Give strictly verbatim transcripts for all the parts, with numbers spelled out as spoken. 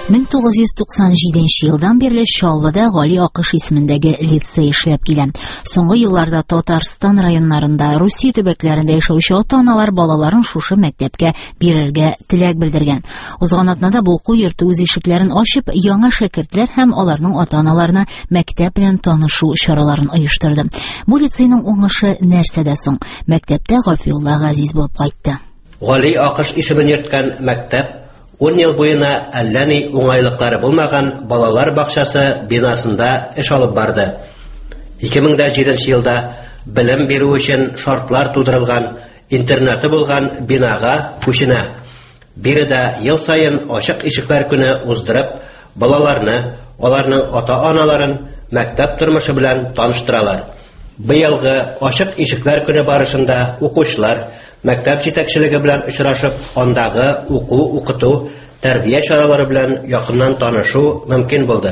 мең тугыз йөз туксан җиденче елдан бирле Чаллыда Гали Акыш исемендәге лицей эшләп килә. Соңгы елларда Татарстан районнарында, Русия төбәкләрендә яшәүче ата-аналар балаларын шушы мәктәпкә бирергә теләк белдергән. Узган атнада бу уку йорты үз ишекләрен ачып, яңа шәкертләр һәм аларның ата-аналарына мәктәп белән танышу чараларын оештырды. Бу лицейның уңышы нәрсәдә соң? Мәктәптә Гафиулла Газиз булып кайтты. Гали Акыш исемен йөрткән мәктәп ун ел буена әллә ни уңайлыклары булмаган балалар бакчасы бинасында эш алып барды. ике мең җиденче елда белем бирү өчен шартлар тудырылган интернаты булган бинага күченә. Биредә ел сайын ачык ишекләр көне уздырып, балаларны, аларның ата-аналарын мәктәп тормышы белән таныштыралар. Быелгы ачык ишекләр көне барышында укучылар мәктәп җитәкчелеге белән очрашып, андагы уку, укыту, тәрбия чаралары белән якыннан танышу мөмкин булды.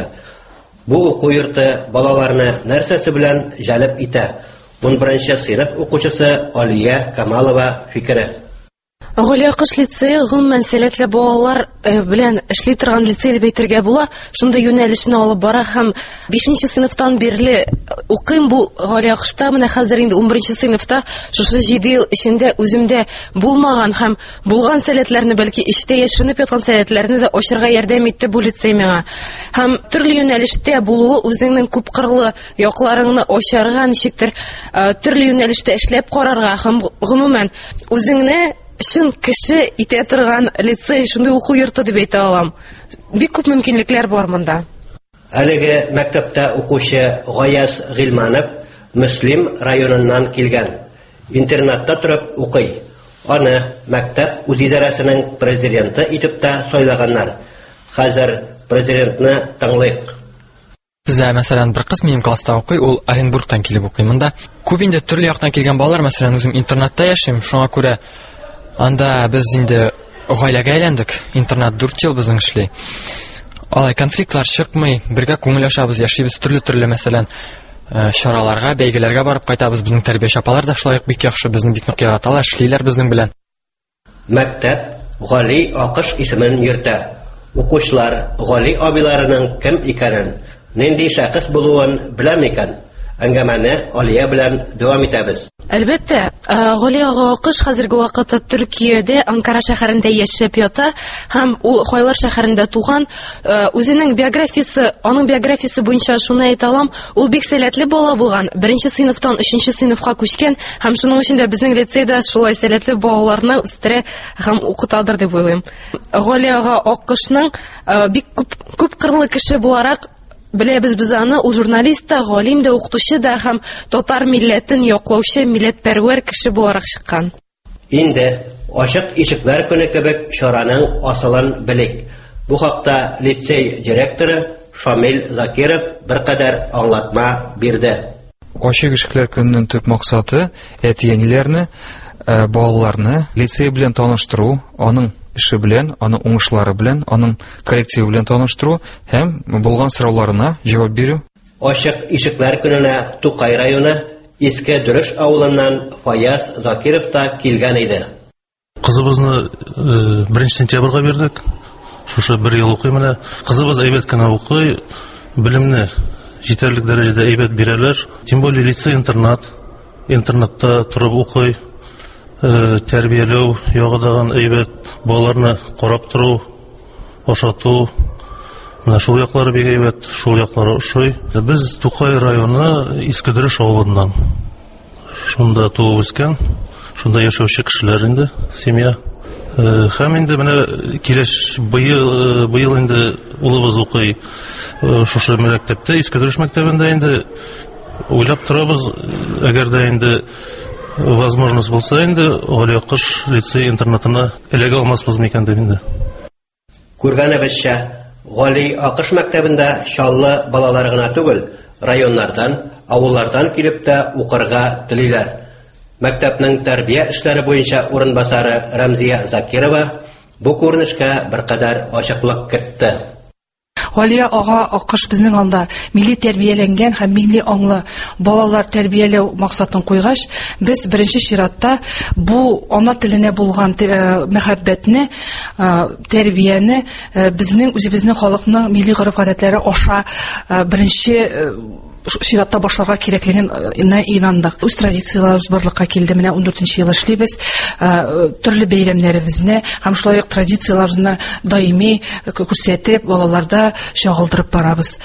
Бу уку йорты балаларны нәрсәсе белән җәлеп итә? ун беренче сыйныф укучысы Алия Камалова фикере. Гали Акыш лицее гомумән сәләтле балалар белән эшли торган лицей дип әйтергә була. Шунда юнәлешне алып бара һәм бишенче сыйныфтан бирле укыйм бу Гали Акышта. Менә хәзер инде ун беренче сыйныфта шушы җиде ел эчендә үземдә булмаган һәм булган сәләтләрне, бәлки эчтә яшеренеп яткан сәләтләрне дә ачарга ярдәм итте бу лицей миңа. Һәм төрле юнәлештә булуы үзеңнең күп кырлы якларыңны ачарга, ничектер төрле юнәлештә эшләп карарга һәм гомумән үзеңне шын кеше итә торган лицей, шундый уку йорты дип әйтә алам. Бик күп мөмкинлекләр бар монда. Әлеге мәктәптә укучы Гаяз Гыйлманов Мөслим районыннан килгән. Интернатта торып укый. Аны мәктәп үз идарәсенең президенты итеп тә сайлаганнар. Хәзер президентны тыңлыйк. Бездә, мәсәлән, бер кыз минем класста укый, ул Оренбургтан килеп укый. Монда күп инде төрле яктан килгән балалар, мәсәлән, үзем интернатта яшим, шуңа күрә анда без инде гаиләгә әйләндек. Интернат дүрт ел безнең эшли. Алай конфликтлар чыкмый, бергә күңел ашабыз, яшибез төрле-төрле, мәсәлән, чараларга, бәйгеләргә барып кайтабыз. Безнең тәрбияче апалар да шулай бик яхшы, безне бик нык яраталар, эшлиләр безнең белән. Мәктәп Гали Акыш исемен йөртә. Укучылар Гали абиларының кем икәнен, нинди шәхес булуын беләм икән? Әңгәмәне Алия белән дәвам итәбез. Әлбәттә, Гали Акыш хәзерге вакытта Төркиядә, Анкара шәһәрендә яшәп ята һәм ул Хайлар шәһәрендә туган. Үзенең биографиясе, аның биографиясе буенча шуны әйтә алам, ул бик сәләтле бала булган. Беренче сыйныфтан өченче сыйныфка күчкән һәм шуның өчен дә безнең лицейда шулай сәләтле балаларны үстерә һәм укытадыр дип уйлыйм. Гали Акышның бик күп күп кырлы кеше буларак беләбез без аны. Ул журналист та, галим да, укытучы да һәм татар милләтен яклаучы, милләтпәрвәр кеше буларак чыккан. Инде ачык ишекләр көне кебек чараның асылын белик. Бу хакта лицей директоры Шамил Закиров беркадәр аңлатма бирде. Ачык ишекләр көненең төп максаты әти-әниләрне, балаларны лицей белән таныштыру, аның эше белән, аның уңышлары белән, аның коллективы белән таныштыру һәм булган сорауларына җавап бирү. Ачык ишекләр көненә Тукай районы Иске Дөреш авылыннан Фаяз Закиров та килгән иде. Кызыбызны беренче сентябрьгә бирдек. Шушы бер ел укый менә. Кызыбыз әйбәт кенә укый, белемне җитәрлек дәрәҗәдә әйбәт бирәләр. Тем более лицей интернат, интернатта торып укый. Тәрбияләү ягыдаган әйбәт, балаларны карап тору, ашату, менә шул яклары бик әйбәт, шул яклары ошый. Без Тукай районы Иске Дөреш авылыннан. Шунда туып үскән, шунда яшәүче кешеләр инде, семья. Һәм инде менә килеш быел быел инде улыбыз укый шушы мәктәптә, Иске Дөреш мәктәбендә инде. Уйлап торабыз, әгәр дә инде возможность булса инде Гали Акыш лицей интернатына эләгә алмаспыз микән дип инде. Күргәнебезчә, Гали Акыш мәктәбендә чаллы балалар гына түгел, районнардан, авыллардан килеп тә укырга телиләр. Мәктәпнең тәрбия эшләре буенча урынбасары Рамзия Закирова бу күренешкә беркадәр ачыклык кертте. Галия ага акыш безнең анда милли тәрбияләнгән һәм милли аңлы балалар тәрбияләү максатын куйгач, без беренче чиратта бу ана теленә булган мәхәббәтне, тәрбияне безнең үзебезнең халыкның милли гореф-гадәтләре аша беренче чиратта башларга кирәклеген инандык. Үз традицияларыбыз барлыкка килде. Менә ундүртенче ел эшлибез. Төрле бәйрәмнәребезне һәм шулай ук традицияларыбызны даими күрсәтеп, балаларда чагылдырып барабыз.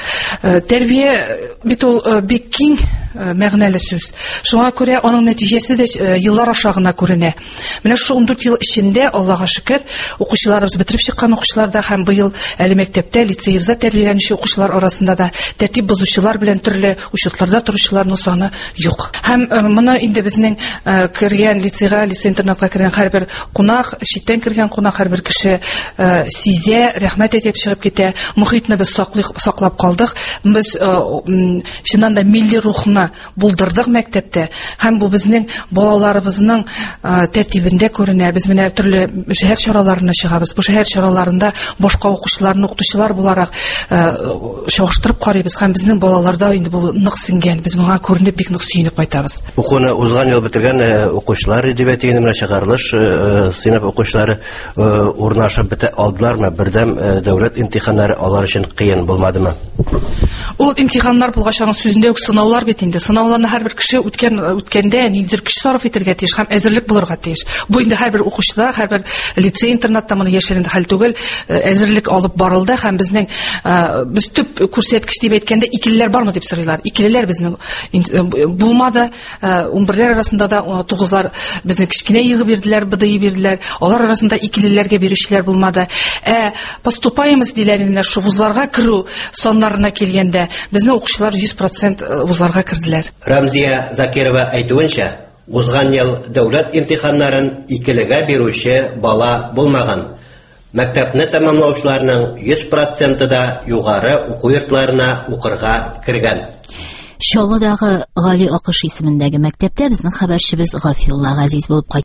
Тәрбия бит ул бик киң мәгънәле сүз. Шуңа күрә аның нәтиҗәсе дә еллар аша гына күренә. Менә шу ундүрт ел эчендә, Аллага шөкер, укучыларыбыз бетереп чыккан укучылар да һәм быел әле мәктәптә, лицейбызда тәрбияләнүче укучылар арасында да тәртип бозучылар белән төрле учетларда торучыларның саны юк. Һәм моны инде безнең кергән лицейга, лицей-интернатка кергән һәрбер кунак, читтән кергән кунак һәрбер кеше сизә, рәхмәт әйтеп чыгып китә. Мөхитне без саклап калдык. Без чыннан да милли рухны булдырдык мәктәптә. Һәм бу безнең балаларыбызның тәртибендә күренә. Без менә төрле шәһәр чараларына чыгабыз. Бу шәһәр чараларында башка укучыларны, укытучылар буларак чагыштырып карыйбыз. Һәм безнең балаларда инде бу нык сиңгән. Без моңа күренеп бик нык сөенеп кайтабыз. Укуны узган ел бетергән укучылар әдәбияты менә чыгарылыш сыйныф укучылары урнашып бетә алдылармы? Бердәм дәүләт имтиханнары алар өчен кыен булмадымы? Ул имтиханнар булгач аның сүзендә үк сынаулар бит инде. Сынауларны һәрбер кеше үткән үткәндә ниндидер көч сарыф итәргә тиеш һәм әзерлек булырга тиеш. Бу инде һәрбер укучыда, һәрбер лицей-интернатта моны яшеренде хәл түгел, әзерлек алып барылды һәм безнең без төп күрсәткеч дип әйткәндә икелеләр бармы дип сорыйлар. Икелеләр безнең булмады. унберләр арасында да тугызлар безнең кичкенә йыгы бирделәр, быдый бирделәр. Алар арасында икелеләргә бирүчеләр булмады. Ә поступаемыз диләр инде шу вузларга керү саннарына килгәндә безнең укучылар йөз процент вузларга керделәр. Рамзия Закирова әйтүенчә, узган ел дәүләт имтиханнарын икелегә бирүче бала булмаган. Мәктәпне тәмамлаучыларның йөз проценты да югары уку йортларына укырга кергән. Чаллыдагы Гали Акыш исемендәге мәктәптә безнең хәбәрчебез Гафиулла Газиз булып